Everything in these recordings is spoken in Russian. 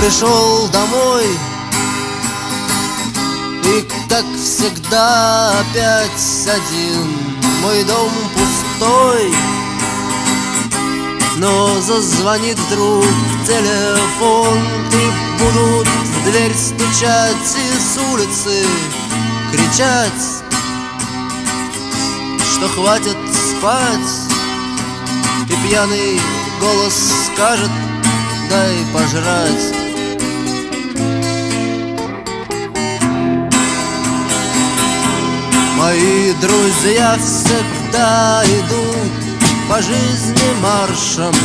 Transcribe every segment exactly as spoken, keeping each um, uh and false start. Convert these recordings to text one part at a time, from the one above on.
пришел домой, и, как всегда, опять один. Мой дом пустой, но зазвонит вдруг телефон, и будут в дверь стучать и с улицы кричать, что хватит спать. И пьяный голос скажет: дай пожрать. Мои друзья всегда идут по жизни маршем,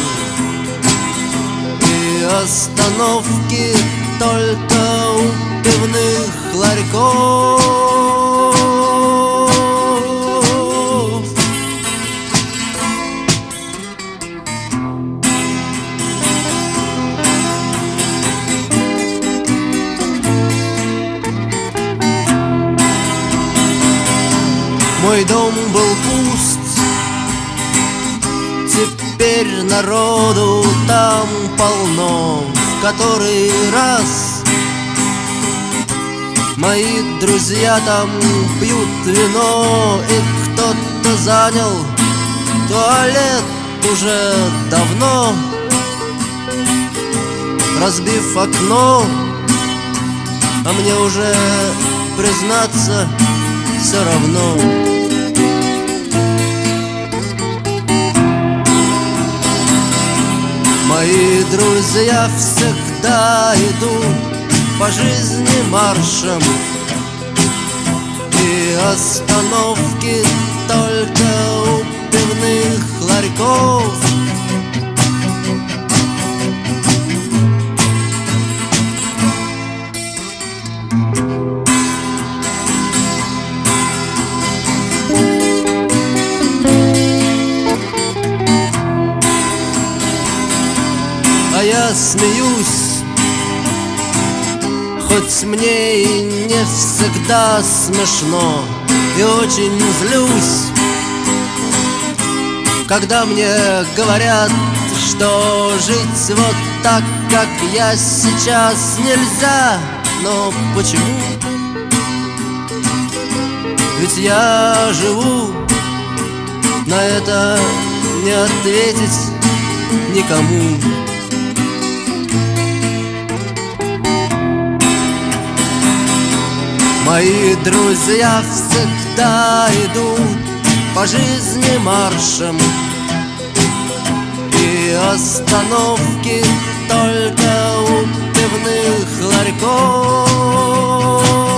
и остановки только у пивных ларьков. Мой дом был пуст, теперь народу там полно. В который раз мои друзья там пьют вино, и кто-то занял туалет уже давно, разбив окно. А мне уже, признаться, все равно. Мои друзья всегда идут по жизни маршем, и остановки только у пивных ларьков. А я смеюсь, хоть мне и не всегда смешно, и очень злюсь, когда мне говорят, что жить вот так, как я сейчас, нельзя. Но почему? Ведь я живу, на это не ответить никому. Мои друзья всегда идут по жизни маршем, и остановки только у пивных ларьков.